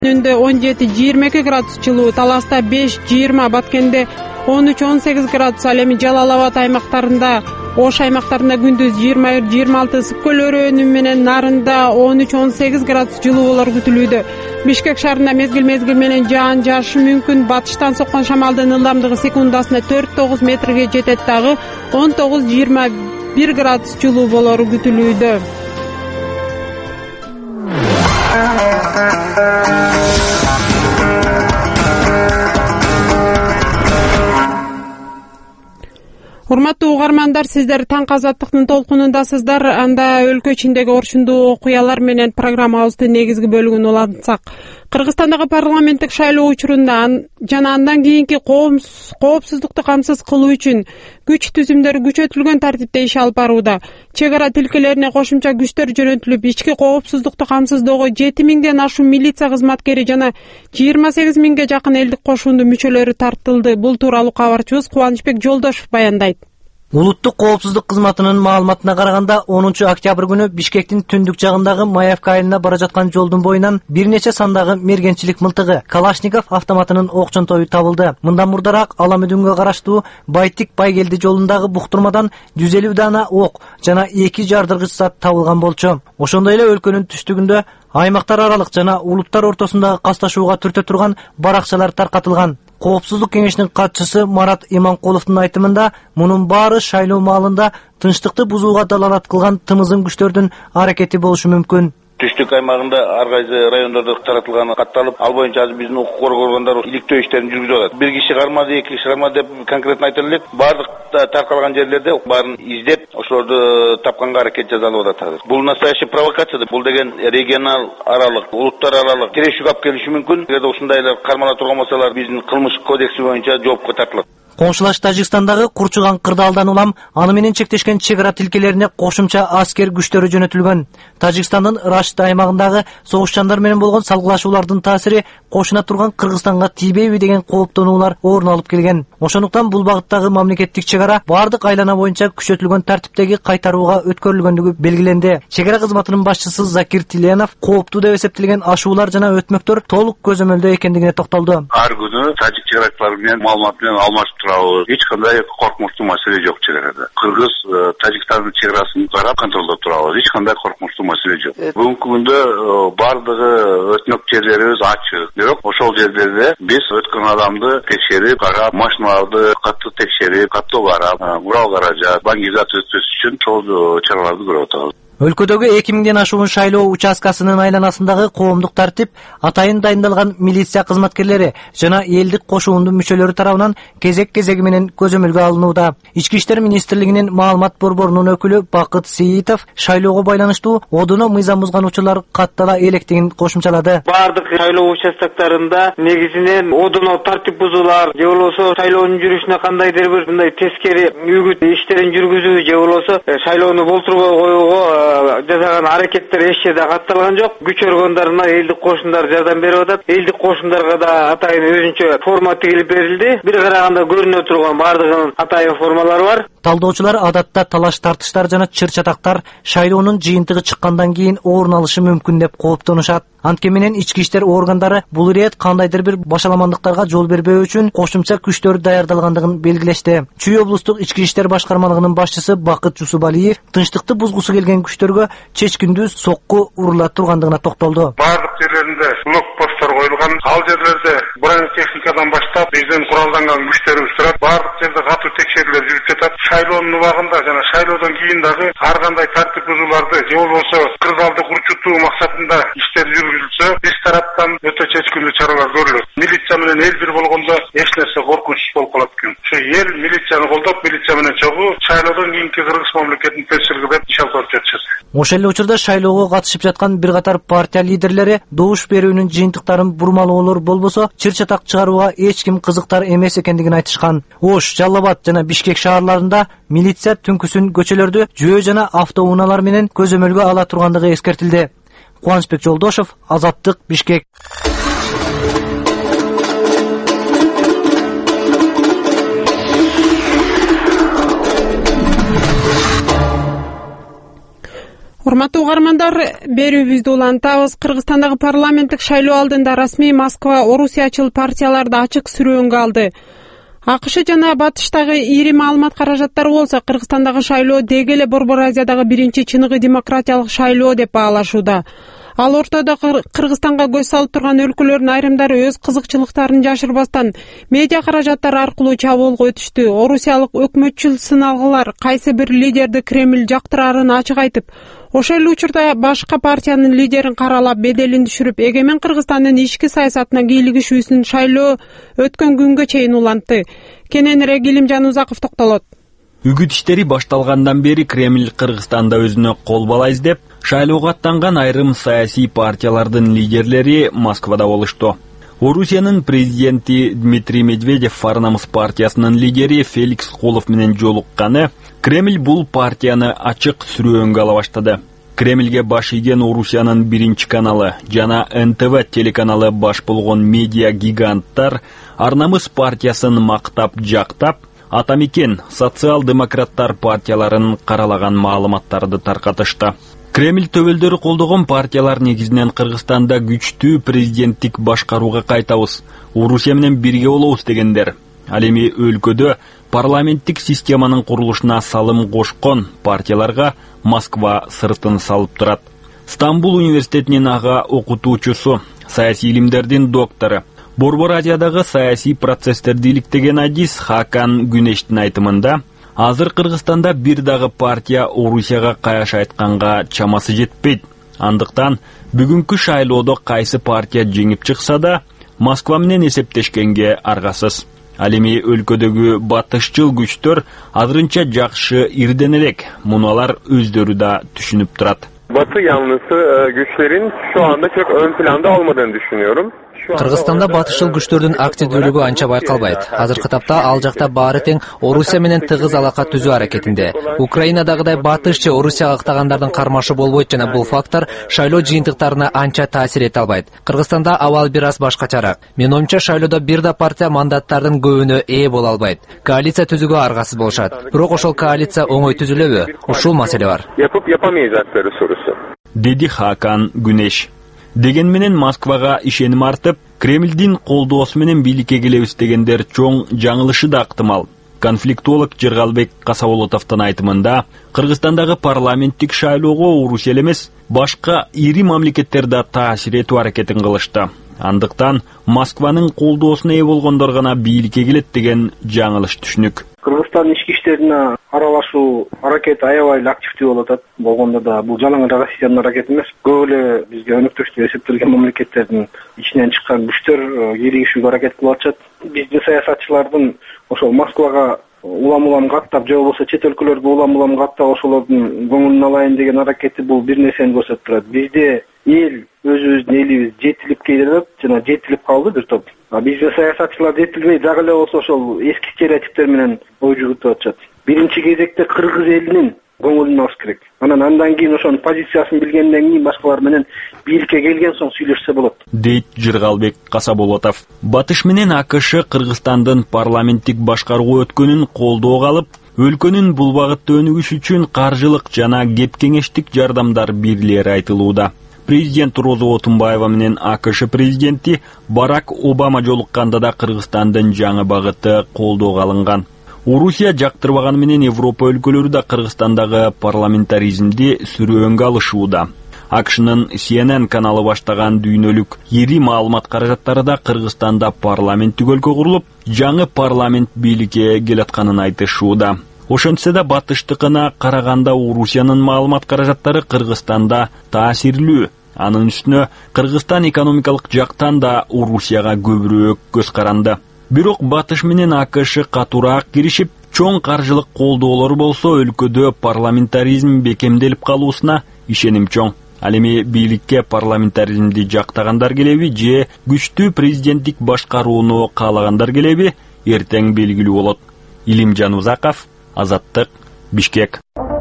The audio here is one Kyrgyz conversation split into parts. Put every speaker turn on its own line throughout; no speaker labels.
Үнүндө 17-22 градус жылуу, Таласта 5-20, Баткенде 13-18 градус, ал эми Жалал Абад аймактарында, Ош аймактарында күндүз 21-26, ысык көл өрөөнү менен Нарында 13-18 градус жылуу болор күтүлүүдө. Бишкек шаарында мезгил менен жаан жаашы мүмкүн. Батыштан соккон шамалдын ылдамдыгы секундасына 4-9 метрге жетет, дагы 19-21 градус жылуу болору күтүлүүдө. Урматтуу угармандар, сиздер Таңкы Азаттыктын толкунундасыздар. Анда өлкө ичиндеги орчундуу окуялар менен программабыздын негизги бөлүгүн улантсак, Кыргызстандагы парламенттик шайлоо учурунда жана андан кийинки коопсуздукту камсыз кылуу үчүн күч түзүмдөрү күчөтүлгөн тартипте иш алып барууда. Чек ара тилкелерине кошумча күчтөр жөнөтүлүп, ички коопсуздукту камсыздоого 7000ден ашуун милиция кызматкери жана 28 миңге жакын элдик кошуундун мүчөлөрү тартылды. Бул тууралуу кабарчыбыз Кубанычбек Жолдошов баяндайт.
Улуттук коопсуздук кызматынын маалыматына караганда 10 октябрь күнү Бишкектин түндүк жагындагы Маевка айылына бара жаткан жолдун боюнан бир нече сандагы мергенчилик мылтыгы, Калашников автоматынын окчонтою табылды. Мындан мурдараак Аламүдүнгө караштуу Байтик-Байгелди жолундагы буктурмадан 150 дана ок жана 2 жардыргыч зат табылган болчу. Ошондой эле өлкөнүн түштүгүндө аймактар аралык жана улуттар ортосундагы касташууга түртө турган баракчалар таркатылган. Коопсуздук кеңешинин катчысы Марат Иманкуловдун айтымында, мунун баары шайлоо маалында тынчтыкты бузууга далалат кылган тымызын күчтөрдүн аракети болушу мүмкүн.
Түштүк аймагында ар кайсы райондордо таратылганы катталып, ал боюнча азыр биздин укук коргоо органдары иликтөө иштерин жүргүзүп атат. Бир киши кармады, 2 киши кармады деп конкретно айта элек. Бардык таркалган жерлерде баарын издеп, ошолорду тапканга аракет жасалып атат. Бул настоящий провокация. Бул деген регионал аралык, улуттар аралык тирешүүгө алып келиши мүмкүн. Эгерде ушундайлар кармана турган болсолар, биздин кылмыш кодекси боюнча жоопко тартылат.
Коңшулаш Тажикстандагы Курчуган кырдаалдан улам аны менен чектешкен чек ара тилкелерине кошумча аскер күчтөрү жөнөтүлгөн. Тажикстандын Рашт аймагындагы согушчандар менен болгон салгылашуулардын таасири кошуна турган Кыргызстанга тийбейби деген кооптонуулар орун алып келген. Ошондуктан бул багыттагы мамлекеттик чек ара бардык айлана боюнча күчөтүлгөн тартиптеги кайтарууга өткөрүлгөндүгү белгиленди. Чек ара кызматынын башчысы Закир Тиленов кооптуу деп эсептелген ашуулар жана өтмөктөр толук көзөмөлдө экендигине токтолду.
Ар күнү тажик чек арачылары менен маалымат менен алмашып турабыз. Эч кандай коркунучтуу маселе жок чек арада. Кыргыз Тажикстандын чек арасын карап контролдо турабыз. Эч кандай коркунучтуу маселе жок. Бүгүнкү күндө бардыгы өтмөк жерлерибиз ачык. Бирок ошол жерлерде биз өткөн адамды текшерип, карап, машиналарды катты текшерип, каттоо карап, курал каражат, баңгизат өтпөс үчүн ошол чараларды көрүп атабыз.
Өлкөдөгү 2000ден ашуун шайлоо участкасынын айланасындагы коомдук тартип атайын дайындалган милиция кызматкерлери жана элдик кошуундун мүчөлөрү тарабынан кезек-кезеги менен көзөмөлгө алынууда. Ички иштер министрлигинин маалымат борборунун өкүлү Бакыт Сейитов шайлоого байланыштуу одуно мыйзам бузгануучулар каттала электигин кошумчалады.
Бардык шайлоо участоктарында негизинен одуно тартип бузуулар же болбосо шайлоонун жүрүшүнө кандайдыр бир мындай тескери үгүт иштерин жүргүзүү же болбосо шайлоону болтурбой коюуга жасаган аракеттер эч жерде катталган жок. Күч органдарына элдик кошундар жардам берип атат. Элдик кошундарга да атайын өзүнчө форма тигилип берилди. Бир караганда көрүнө турган бардыгынын атайын формалары бар.
Талдоочулар адатта талаш тартыштар жана чыр-чатактар шайлоонун жыйынтыгы чыккандан кийин орун алышы мүмкүн деп кооптонушат. Анткени менен ички иштер органдары бул ирет кандайдыр бир башаламандыктарга жол бербөө үчүн кошумча күчтөр даярдалгандыгын белгилешти. Чүй облустук ички иштер башкармалыгынын башчысы Бакыт Жусубалиев тынчтыкты бузгусу келген күчтөргө чечкиндүү сокку урула тургандыгына токтолду.
Бардык жерлеринде блокпосттор коюлган. Ал жерлерде бронетехникадан баштап биздин куралданган күчтөрүбүз турат. Бардык жерде катуу текшерүүлөр жүрүп жатат. Шайлоонун убагында жана шайлоодон кийин дагы ар кандай тартип бузууларды же болбосо кырдаалды курчутуу максатында иштер жүргүзүлсө, биз тараптан өтө чечкиндүү чаралар көрүлөт. Милиция менен эл бир болгондо эч нерсе коркунучсуз болуп калат экен. Ошо эл милицияны колдоп, милиция менен чогуу шайлоодон кийинки Кыргыз мамлекетинин тынччылыгы деп иш алып барып жатышат.
Ошол эле учурда шайлоого катышып жаткан бир катар партия лидерлери добуш берүүнүн жыйынтыктарын бурмалоолор болбосо чыр-чатак чыгарууга эч ким кызыктар эмес экендигин айтышкан. Ош, Жалал Абад жана Бишкек шаарларында милиция түнкүсүн көчөлөрдү жөө жана автоунаалар менен көзөмөлгө ала тургандыгы эскертилди. Кубанычбек Жолдошов, Азаттык, Бишкек.
Урматтуу угармандар, берүүбүздү улантабыз. Кыргызстандагы парламенттик шайлоо алдында расмий Москва орусиячыл партияларды ачык сүрөөнгө алды. АКШ жана Батыштагы ири маалымат каражаттары болсо Кыргызстандагы шайлоо деги эле Борбор Азиядагы биринчи чыныгы демократиялык шайлоо деп баалашууда. Ал ортодо Кыргызстанга көз салып турган өлкөлөрдүн айрымдары өз кызыкчылыктарын жашырбастан медиа каражаттары аркылуу чабуулга өтүштү. Орусиялык өкмөтчүл сыналгылар кайсы бир лидерди Кремль жактырарын ачык айтып, ошол эле учурда башка партиянын лидерин каралап беделин түшүрүп, эгемен Кыргызстандын ички саясатына кийлигишүүсүн шайлоо өткөн күнгө чейин улантты. Кененирээк Илимжан Узаков токтолот.
Үгүт иштери башталгандан бери Кремль Кыргызстанда өзүнө кол бала издеп, шайлоого аттанган айрым саясий партиялардын лидерлери Москвада болушту. Орусиянын президенти Дмитрий Медведев Фарнамыз партиясынын лидери Феликс Холов менен жолукканы Кремль бул партияны ачык сүрөөнгө ала баштады. Кремльге баш ийген Орусиянын биринчи каналы жана НТВ телеканалы баш болгон медиа гиганттар Арнамыз партиясын мактап жактап, Атамекен социал-демократтар партияларын каралаган маалыматтарды таркатышты. Кремль төбөлдөрү колдогон партиялар негизинен Кыргызстанда күчтүү президенттик башкарууга кайтабыз, Орусия менен бирге болобуз дегендер. Ал эми өлкөдө парламенттик системанын курулушуна салым кошкон партияларга Москва сыртын салып турат. Стамбул университетинин ага окутуучусу, саясий илимдердин доктору, Борбор Азиядагы саясий процесстерди иликтеген адис Хакан Гүнештин айтымында, азыр Кыргызстанда бир дагы партия Орусияга каяш айтканга чамасы жетпейт. Андыктан бүгүнкү шайлоодо кайсы партия жеңип чыкса да, Москва менен эсептешкенге аргасыз. Ал эми өлкөдөгү батышчыл күчтөр азырынча жакшы ирден элек, муну алар өздөрү да түшүнүп турат.
Batı yanlısı güçlerin şu anda çok ön planda olmadığını düşünüyorum.
Кыргызстанда батышчыл күчтөрдүн активдүүлүгү анча байкалбайт. Азыркы тапта ал жакта баары тең Орусия менен тыгыз алака түзүү аракетинде. Украинадагыдай батышчы Орусияга ыктагандардын кармашы болбойт жана бул фактор шайлоо жыйынтыктарына анча таасир эте албайт. Кыргызстанда абал бир аз башкачараак. Менин оюмча шайлоодо бир да партия мандаттардын көбүнө ээ боло албайт. Коалиция түзүүгө аргасыз болушат. Бирок ошол коалиция оңой түзүлөбү? Ушул маселе бар.
Yapamayacakları sorusu.
Деди Хакан Гүнеш. Деген менен Москвага ишеним артып, Кремльдин колдоосу менен бийликке келебиз дегендер чоң жаңылышы да ыктымал. Конфликтолог Жыргалбек Касаболотовдун айтымында, Кыргызстандагы парламенттик шайлоого Орусия эмес, башка ири мамлекеттер да таасир этүү аракетин кылышты. Андыктан Москванын колдоосуна ээ болгондор гана бийликке келет деген жаңылыш түшүнүк.
Кыргызстандын ички иштерине аралашуу аракети аябай эле активдүү болуп атат. Болгондо да бул жалаң Россиянын аракети эмес. Көп эле бизге өнөктөш деп эсептелген мамлекеттердин ичинен чыккан күчтөр кийлигишүүгө аракет кылып атышат. Биздин саясатчылардын ошол Москвага улам каттап же болбосо чет өлкөлөргө улам каттап ошолордун көңүлүн алайын деген аракети бул бир нерсени көрсөтүп турат. Бизде эл өзүбүздүн элибиз жетилип келип жана жетилип калды бир топ. Биздин саясатчылар жетилбей дагы эле болсо ошол эски стереотиптер менен ой жүгүртүп атышат. Биринчи кезекте кыргыз элинин көңүлүн алыш керек. Андан кийин ошонун позициясын билгенден кийин башкалар менен бийликке келген соң сүйлөшсө болот.
Дейт Жыргалбек Касаболотов. Батыш менен АКШ Кыргызстандын парламенттик башкарууга өткөнүн колдоого алып, өлкөнүн бул багытта өнүгүшү үчүн каржылык жана кепкеңештик жардамдар бирлери айтылууда. Президент Роза Отунбаева менен АКШ президенти Барак Обама жолукканда да Кыргызстандын жаңы багыты колдоого алынган. Орусия жактырбаганы менен Европа өлкөлөрү да Кыргызстандагы парламентаризмди сүрөөнгө алышууда. АКШнын CNN каналы баштаган дүйнөлүк ири маалымат каражаттары да Кыргызстанда парламенттик өлкө курулуп, жаңы парламент бийликке келатканын айтышууда. Ошентсе да батыштыкына караганда Орусиянын маалымат каражаттары Кыргызстанда таасирлүү. Анын үстүнө Кыргызстан экономикалык жактан да Орусияга көбүрөөк көз каранды. Бирок Батыш менен АКШ катуураак киришип, чоң каржылык колдоолор болсо өлкөдө парламентаризм бекемделип калуусуна ишеним чоң. Ал эми бийликке парламентаризмди жактагандар келеби же күчтүү президенттик башкарууну каалагандар келеби эртең белгилүү болот. Илимжан Узаков, Азаттык, Бишкек.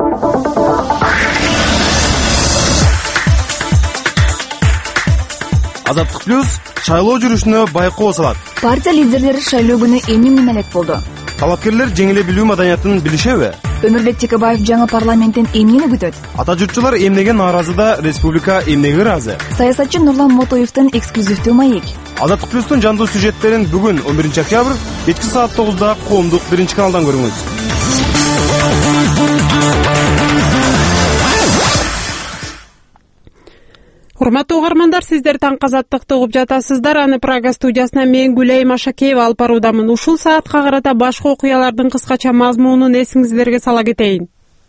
Азаттык плюс шайлоо жүрүшүнө байкоо салат.
Партия лидерлери шайлоо күнү эмне элек болду?
Талапкерлер жеңиле билүү маданиятын билишеби?
Өмүрбек Текебаев жаңы парламенттен эмнени күтөт?
Ата журтчулар эмнеге нааразы да республика эмнеге ыраазы?
Саясатчы Нурлан Мотоевдин эксклюзивдүү маек.
Азаттык плюстун жандуу сюжеттерин бүгүн 11 октябрь кечки саат 9-да коомдук 1-каналдан көрүңүз.
Урматтуу угармандар, сиздер таңкы азаттыкты угуп жатасыздар. Аны Прага студиясынан мен Гүлай Машакеева алып баруудамын. Ушул саатка карата башка окуялардын кыскача мазмунун эсиңиздерге сала кетейин.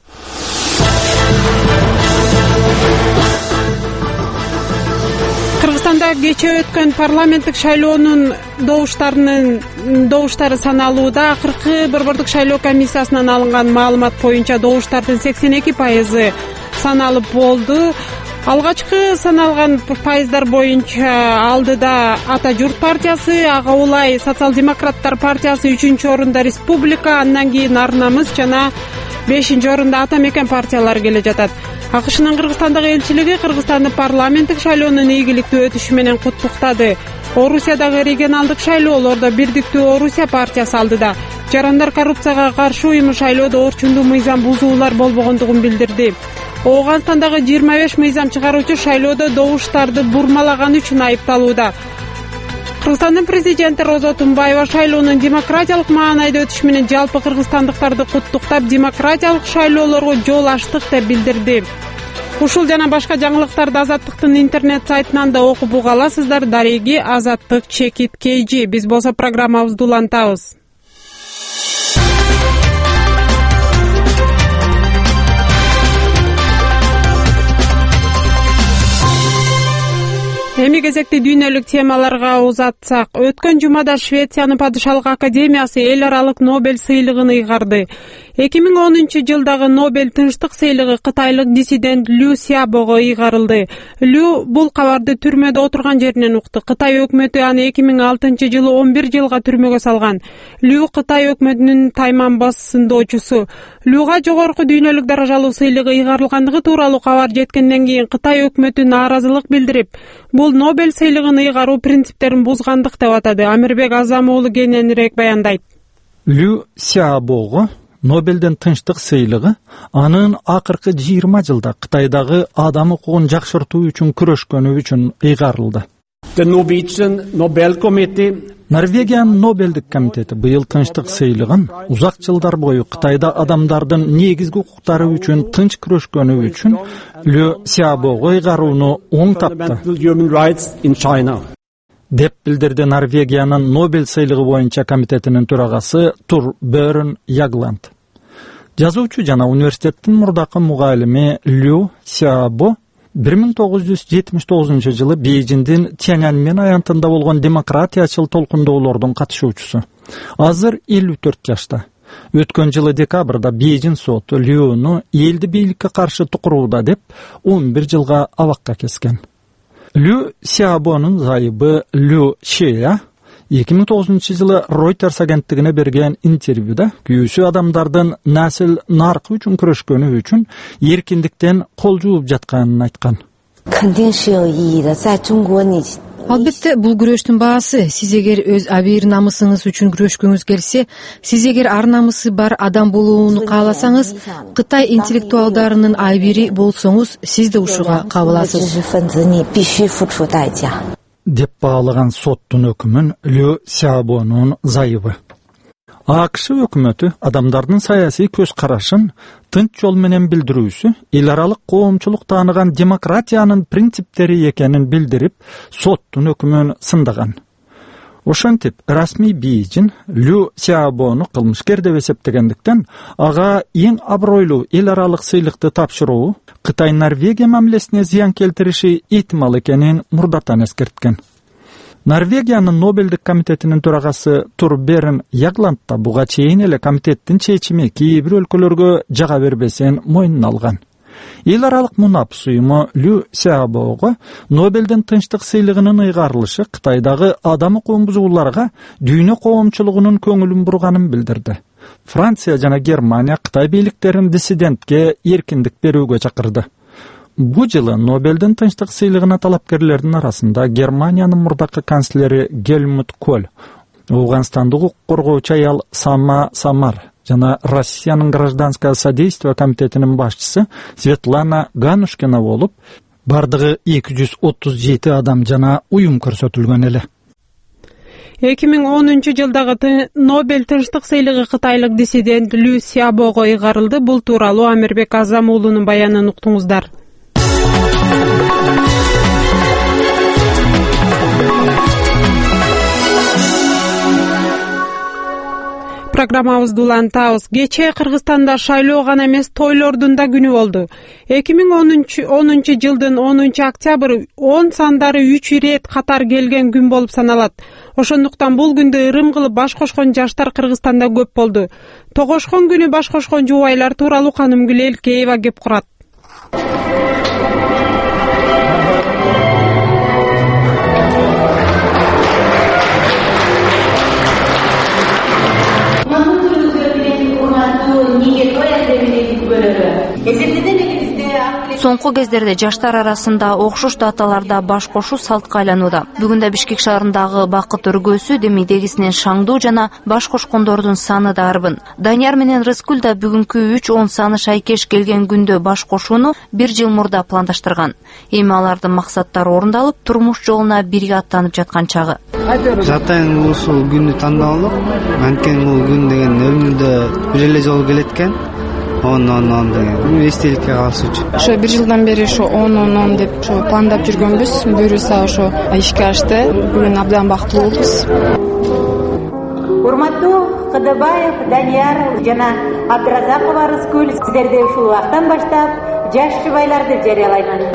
Кыргызстанда кече өткөн парламенттик шайлоонун добуштары саналууда. Акыркы борбордук шайлоо комиссиясынан алынган маалымат боюнча добуштардын 82% саналып болду. Алгачкы саналган пайыздар боюнча алдыда Ата журт партиясы, ага улай социал-демократтар партиясы 3-орунда республика, андан кийин Ар намыс жана 5-орунда Ата мекен партиялары келе жатат. АКШнын Кыргызстандагы элчилиги Кыргызстанды парламенттик шайлоонун ийгиликтүү өтүшү менен куттуктады. Орусиядагы регионалдык шайлоолордо Бирдиктүү Орусия партиясы алдыда. Жарандар коррупцияга каршы уюму шайлоодо орчундуу мыйзам бузуулар болбогондугун билдирди. Ооганстандагы 25 мыйзам чыгаруучу шайлоодо добуштарды бурмалаганы үчүн айыпталууда. Кыргызстандын президенти Роза Тумбаева шайлоонун демократиялык маанайда өтүшү менен жалпы кыргызстандыктарды куттуктап, демократиялык шайлоолорго жол ачтык деп билдирди. Ушул жана башка жаңылыктарды Азаттыктын интернет сайтынан да окуп уга аласыздар. Дареги Азаттык _KG. Биз болсо программабызды улантабыз. Эми кезекти дүйнөлүк темаларга узатсак, өткөн жумада Швециянын падышалык академиясы эл аралык Нобель сыйлыгын ыйгарды. 2010-жылдагы Нобель тынчтык сыйлыгы кытайлык диссидент Лю Сябого ыйгарылды. Лю бул кабарды түрмөдө отурган жеринен укты. Кытай өкмөтү аны 2006-жылы 11 жылга түрмөгө салган. Лю Кытай өкмөтүнүн тайман басындоочусу. Люга жогорку дүйнөлүк даражалуу сыйлыгы ыйгарылгандыгы тууралуу кабар жеткенден кийин Кытай өкмөтү нааразылык билдирип, бул Нобель сыйлыгын ыйгаруу принциптерин бузгандык деп атады. Амирбек Азамуулу кененирээк баяндайт.
Лю Сябого Нобелден тынчтык сыйлыгы анын акыркы 20 жылда Кытайдагы адам укугун жакшыртуу үчүн күрөшкөнү үчүн ыйгарылды. Норвегиянын Нобелдик комитети быйыл тынчтык сыйлыгын узак жылдар бою Кытайда адамдардын негизги укуктары үчүн тынч күрөшкөнү үчүн Лю Сябого ыйгарууну оң тапты деп билдирди Норвегиянын Нобель сыйлыгы боюнча комитетинин төрагасы Торбьерн Ягланд. Жазуучу жана университеттин мурдакы мугалими Лю Сябо 1979-жылы Бейжиңдин Тяньаньмэн аянтында болгон демократиячыл толкундоолордун катышуучусу. Азыр 54 жашта. Өткөн жылы декабрда Бейжиң соту Люну элди бийликке каршы тукурууда деп 11 жылга абакка кескен. Лю Сябонун зайыбы Лю Шея 2009-жылы Reuters агенттигине берген интервьюда күйүүсү адамдардын насил наркы үчүн күрөшкөнү үчүн эркиндиктен кол жууп жатканын айткан.
Албетте, бул күрөштүн баасы. Сиз эгер өз абийир намысыңыз үчүн күрөшкөңүз келсе, сиз эгер ар намысы бар адам болууну кааласаңыз, Кытай интеллектуалдарынын абийири болсоңуз, сиз да ушуга кабыласыз.
Деп баалаган соттун өкүмүн Лю Сябонун зайыбы. АКШ өкмөтү адамдардын саясий көз карашын тынч жол менен билдирүүсү эл аралык коомчулук тааныган демократиянын принциптери экенин билдирип, соттун өкүмүн сындаган. Ошентип, расмий Бейжиң Лю Сябону кылмышкер деп эсептегендиктен, ага эң абройлуу эл аралык сыйлыкты тапшыруу Кытай Норвегия мамилесине зыян келтириши ыктымал экенин мурдатан эскерткен. Норвегиянын Нобелдик комитетинин төрагасы Торбьерн Ягланд да буга чейин эле комитеттин чечими кээ бир өлкөлөргө жага бербесин мойнуна алган. Эл аралык мунапс уюму Лю Сябого Нобелдин тынчтык сыйлыгынын ыйгарылышы Кытайдагы адам укугун бузууларга дүйнө коомчулугунун көңүлүн бурганын билдирди. Франция жана Германия Кытай бийликтерин диссидентке эркиндик берүүгө чакырды. Бу жылы Нобелдин тынчтык сыйлыгына талапкерлердин арасында Германиянын мурдакы канцлери Гельмут Коль, Ооганстандык укук коргоочу аял Сама Самар жана Россиянын гражданское содействие комитетинин башчысы Светлана Ганушкина болуп, бардыгы 237 адам жана уюм көрсөтүлгөн эле.
2010-жылдагы Нобель тынчтык сыйлыгы кытайлык диссидент Лю Сябого ыйгарылды. Бул тууралуу Амирбек Азам уулунун баянын уктуңуздар. Программабызды улантабыз. Кечээ Кыргызстанда шайлоо гана эмес, тойлордун да күнү болду. 2010 жылдын 10 октябрь 10 сандары 3 ирет катар келген күн болуп саналат. Ошондуктан бул күндө ырым кылып баш кошкон жаштар Кыргызстанда көп болду. Тогошкон күнү баш кошкон жубайлар тууралуу Канымгүл Элкеева кеп курат.
Соңку кездерде жаштар арасында окшош даталарда баш кошуу салтка айланууда. Бүгүндө Бишкек шаарындагы Бакыт өргөөсү демейдегисинен шаңдуу жана баш кошкондордун саны да арбын. Данияр менен Рыскүл да бүгүнкү 3-10 саны шайкеш келген күндө баш кошууну 1 жыл мурда пландаштырган. Эми алардын максаттары орундалып, турмуш жолуна бирге аттанып жаткан чагы.
Жатайын ушул күндү тандалдык. Анткени бул күн деген өмүрдө бир эле жолу келет экен. 10 деген эстеликке калыш үчүн.
Ошо 1 жылдан бери ошо 10 деп ошо пландап жүргөнбүз. Буюрса ошо ишке ашты. Бүгүн абдан бактылуу болдуз.
Урматтуу Кыдыбаев, Данияр жана Абдыразакова Рыскүл, сиздерди ушул убактан баштап жаш жубайларды жарыялаймын.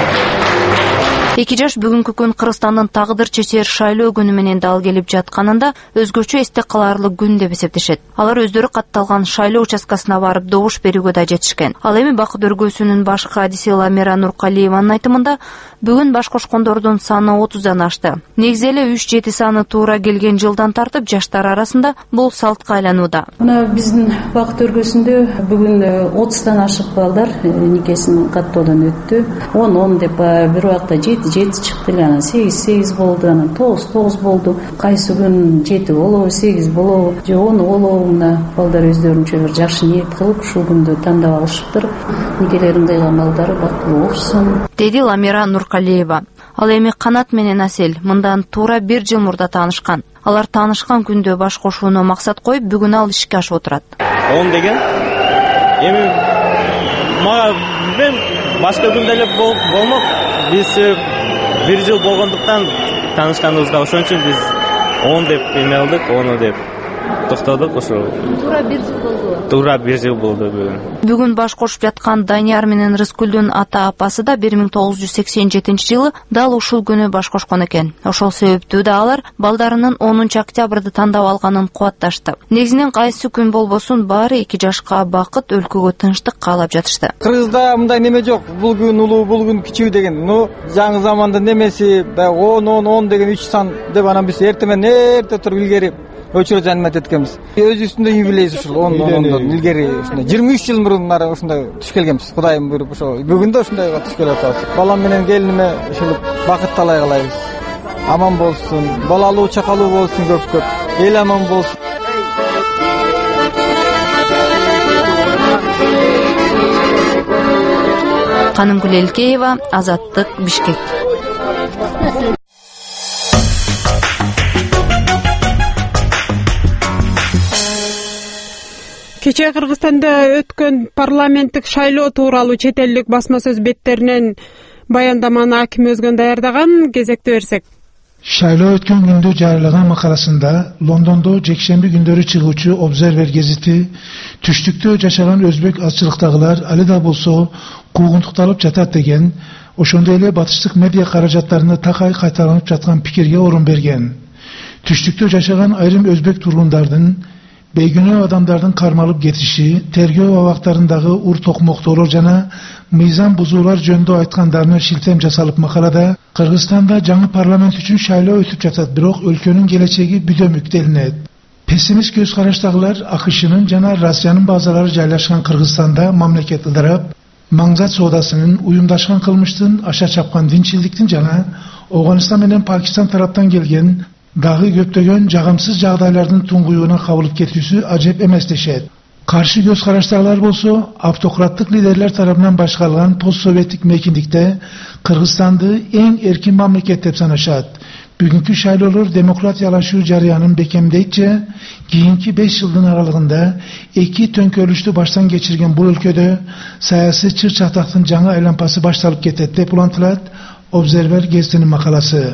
Эки жаш бүгүнкү күн Кыргызстандын тагдыр чечер шайлоо күнү менен дал келип жатканында өзгөчө эсте калаарлык күн деп эсептешет. Алар өздөрү катталган шайлоо участкасына барып добуш берүүгө да жетишкен. Ал эми Бакыт өргөөсүнүн баш кадиси Ламира Нуркалиеванын айтымында бүгүн баш кошкондордун саны 30дан ашты. Негизи эле 3-7 саны туура келген жылдан тартып жаштар арасында бул салтка айланууда.
Мына биздин Бакыт өргөөсүндө бүгүн 30дан ашык балдар никесин каттоодон өттү. 10 деп бир убакта 7 чыкты эле, анан 8 болду, анан 9 болду. Кайсы күн 7 болобу, 8 болобу, же 10 болобу, мына балдар өздөрүнчө бир жакшы ниет кылып ушул күндү тандап алышыптыр. Никелерин кыйган балдары бактылуу болушун,
деди Ламира Нуркалиева. Ал эми Канат менен Асел мындан туура 1 жыл мурда таанышкан. Алар таанышкан күндө баш кошууну максат коюп, бүгүн ал ишке ашып отурат.
10 деген эми мага мен башка күндө эле болмок. Биз 1 жыл болгондуктан таанышканыбызда ошон үчүн биз 10 деп эме кылдык, 10 деп токтодук. Ошо
туура 1 жыл болду.
Туура 1 жыл болду бүгүн.
Бүгүн баш кошуп жаткан Данияр менен Рыскүлдүн ата-апасы да 1987-жылы дал ушул күнү баш кошкон экен. Ошол себептүү да алар балдарынын 10 октябрды тандап алганын кубатташты. Негизинен кайсы күн болбосун баары эки жашка бакыт, өлкөгө тынчтык каалап жатышты.
Кыргызда мындай неме жок. Бул күн улуу, бул күн кичүү деген. Жаңы замандын немеси 10 деген 3 сан деп анан биз эрте туруп илгери өчүрө жанмат эткенбиз. Өзүбүздүн юбилейбиз ушул 10 илгери ушундай 23 жыл мурун ушундай туш келгенбиз. Кудайым буйруп ошо бүгүн да ушундай туш келип атабыз. Балам менен келиниме ушул бакыт талай кылайбыз. Аман болсун, балалуу чакалуу болсун көп. Эл аман болсун.
Канымгүл Элкеева, Азаттык, Бишкек.
Кечээ Кыргызстанда өткөн парламенттик шайлоо тууралуу чет элдик басма сөз беттеринен баяндаманы Аким Өзгөн даярдаган. Кезекте берсек.
Шайлоо өткөн күндө жарыялаган макаласында Лондондо жекшемби күндөрү чыгуучу Observer гезити түштүктө жашаган өзбек азчылыктагылар али да болсо куугунтукталып жатат деген, ошондой эле батыштык медиа каражаттарына такай кайталанып жаткан пикирге орун берген. Түштүктө жашаган айрым өзбек тургундардын бейгүнөө адамдардын кармалып кетиши, тергөө абактарындагы ур токмоктолор жана мыйзам бузуулар жөнүндө айткандарына шилтем жасалып макалада Кыргызстанда жаңы парламент үчүн шайлоо өтүп жатат, бирок өлкөнүн келечеги бүдөмүк делинет. Пессимист көз караштагылар АКШнын жана Россиянын базалары жайлашкан Кыргызстанда мамлекет ыдырап, маңзат соодасынын, уюмдашкан кылмыштын, аша чапкан динчилдиктин жана Афганистан менен Пакистан тараптан келген Дагы көптөгөн жагымсыз жагдайлардын туңгуюуна кабылып кетүүсү ажеп эмес дешет. Каршы көз караштагылар болсо, автократтык лидерлер тарабынан башкарылган постсоветтик мейкиндикте Кыргызстанды эң эркин мамлекет деп санашат. Бүгүнкү шайлоолор демократиялашуу жарыянын бекемдейчи, кийинки 5 жылдын аралыгында эки төңкөрүштү баштан кечирген бул өлкөдө саясий чыр-чатактын жаңы айланпасы башталып кетет деп улантылат Observer гезитинин макаласы.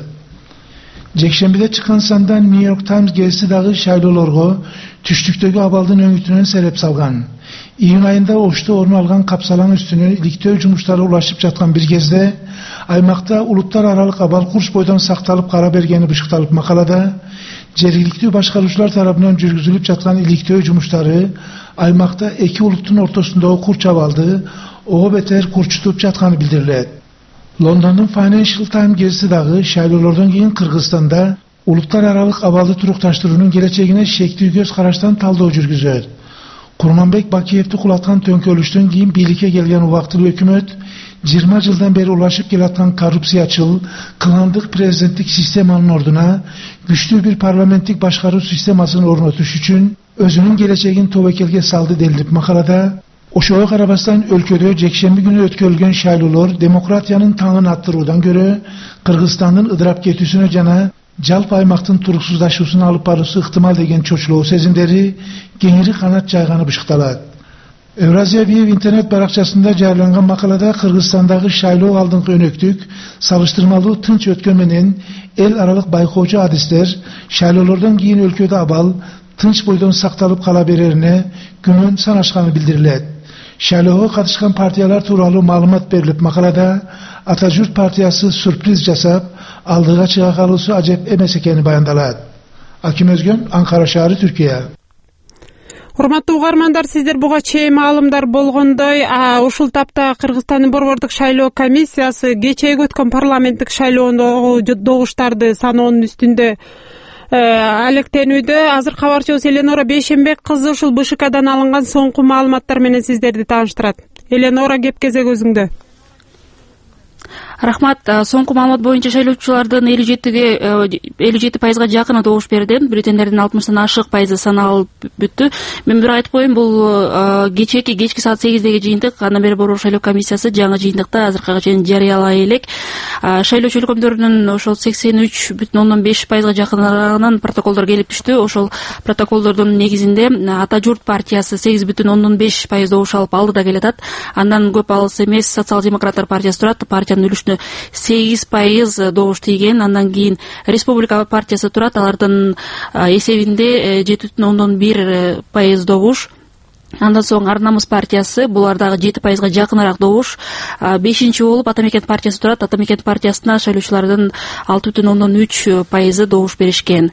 Жекшембиде чыккан санда New York Times гезити дагы шайлоолорго түштүктөгү абалдын өңүтүнөн сереп салган. Июнь айында Ошто орун алган капсалаң үстүнө иликтөө жумуштары улашып жаткан бир кезде аймакта улуттар аралык абал курч бойдон сакталып кара бергени бышыкталып макалада жергиликтүү башкаруучулар тарабынан жүргүзүлүп жаткан иликтөө жумуштары аймакта эки улуттун ортосундагы курч абалды ого бетер курчутуп жатканы билдирилет. Лондондун Financial Times гезити дагы шайлоолордон кийин Кыргызстанда улуттар аралык абалды турукташтыруунун келечегине шектүү көз караштан талдоо жүргүзөт. Курманбек Бакиевди кулаткан төңкөрүштөн кийин бийликке келген убактылуу өкмөт 20 жылдан бери улашып келаткан коррупциячыл, кландык президенттик системанын ордуна күчтүү бир парламенттик башкаруу системасын орнотуш үчүн өзүнүн келечегин тобокелге салды делип макалада. Ошого карабастан өлкөдө жекшемби күнү өткөрүлгөн шайлоолор демократиянын таңын аттыруудан көрө Кыргызстандын ыдырап кетүүсүнө жана жалпы аймактын туруксуздашуусуна алып баруусу ыктымал деген чочулоо сезимдери кеңири канат жайганы бышыкталат. Евразия Виев интернет баракчасында жарыяланган макалада Кыргызстандагы шайлоо алдыңкы өнөктүк, салыштырмалуу тынч өткөн менен эл аралык байкоочу адистер шайлоолордон кийин өлкөдө абал тынч бойдон сакталып кала берерине күмөн санашканы билдирилет. Шайлоого катышкан партиялар тууралуу маалымат берилип макалада Ата Журт партиясы сюрприз жасап, алдыга чыга калуусу ажеп эмес экени баяндалат. Аким Өзгөн, Анкара шаары, Түркия.
Урматтуу угармандар, сиздер буга чейин маалымдар болгондой, ушул тапта Кыргызстандын борбордук шайлоо комиссиясы кечээги өткөн парламенттик шайлоодогу добуштарды саноонун үстүндө алектенүүдө. Азыр кабарчыбыз Эленора Бейшенбек кызы ушул БШКдан алынган соңку маалыматтар менен сиздерди тааныштырат. Эленора, кеп кезек өзүңдө.
Рахмат. Соңку маалымат боюнча шайлоочулардын 57% жакыны добуш берди. Бюллетендердин 60-тан ашык пайызы саналып бүттү. Мен бир айтып коеюн, бул кечки саат 8деги жыйынтык. Андан бери борбордук шайлоо комиссиясы жаңы жыйынтыкты азыркыга чейин жарыялай элек. Шайлоочу өлкөмдөрүнүн ошол 83,5%га жакынынан протоколдор келип түштү. Ошол протоколдордун негизинде Ата Журт партиясы 8,5% добуш алып алды да келатат. Андан көп алыс эмес Социал-демократтар партиясы турат. Партиянын 8% добуш тийген. Андан кийин Республика партиясы турат. Алардын эсебинде 7,1% добуш. Андан соң Ар намыс партиясы, булар дагы 7%га жакыныраак добуш. 5-чи болуп Ата Мекен партиясы турат. Ата Мекен партиясына шайлоочулардын 6,3% добуш беришкен.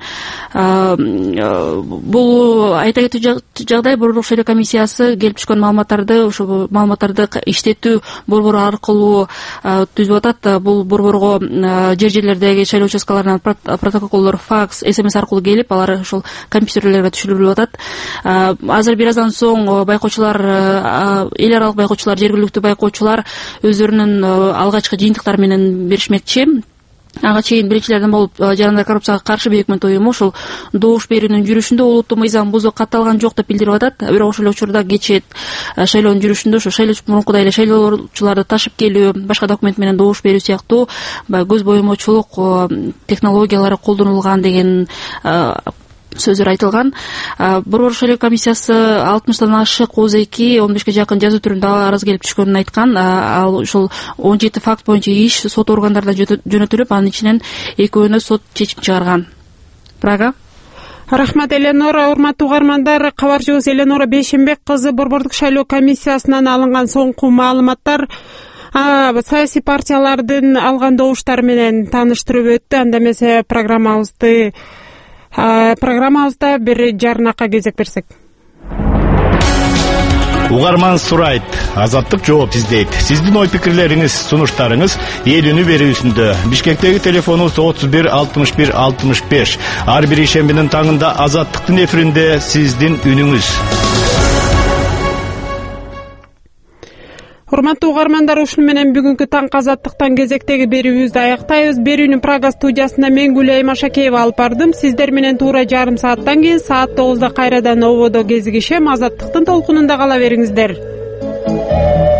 Бул айта кетүү жагдай, борбордук шайлоо комиссиясы келип түшкөн маалыматтарды, ошол маалыматтарды иштетүү борбору аркылуу түзүп атат. Бул борборго жер-жерлердеги шайлоо участкаларынан протоколдор факс, СМС аркылуу келип, алар ошол компьютерлерге түшүрүлүп атат. Азыр бир аздан соң байкоочулар, эл аралык байкоочулар, жергиликтүү байкоочулар өздөрүнүн алгачкы жыйынтыктары менен беришмекчи. Ага чейин биринчилерден болуп Жарандар коррупцияга каршы бейөкмөт уюму ошол добуш берүүнүн жүрүшүндө улуттук мыйзам бузуп катталган жок деп билдирип атат. Бирок ошол учурда кечээ шайлоонун жүрүшүндө ошо мурункудай эле шайлоочуларды ташып келүү, башка документ менен добуш берүү сыяктуу көз боемочулук технологиялары колдонулган деген сөздөр айтылган. Борбордук шайлоо комиссиясы 60-тан ашык ОЗ2 15ке жакын жазуу түрүндө арыз келип түшкөнүн айткан. Ал ошол 17 факт боюнча иш сот органдарына жөнөтүлүп, анын ичинен экөөнө сот чечим чыгарган. Прага.
Рахмат, Эленора. Урматтуу угармандар, кабарчыбыз Эленора Бейшенбек кызы борбордук шайлоо комиссиясынан алынган соңку маалыматтар саясий партиялардын алган добуштары менен тааныштырып өттү. Анда эмесе программабызда бир жарнакка кезек берсек.
Угарман сурайт, азаттык жооп издейт. Сиздин ой пикирлериңиз, сунуштарыңыз эл үнү берүүсүндө. Бишкектеги телефонубуз 31 61 65. Ар бир ишембинин таңында азаттыктын эфиринде сиздин үнүңүз.
Урматтуу угармандар, ушуну менен бүгүнкү таңкы азаттыктан кезектеги берүүбүздү аяктайбыз. Берүүнү Прага студиясында мен Гүлайым Ашакеева алып бардым. Сиздер менен туура жарым сааттан кийин саат 9:00 кайрадан ободо кезигишем. Азаттыктын толкунунда кала бериңиздер.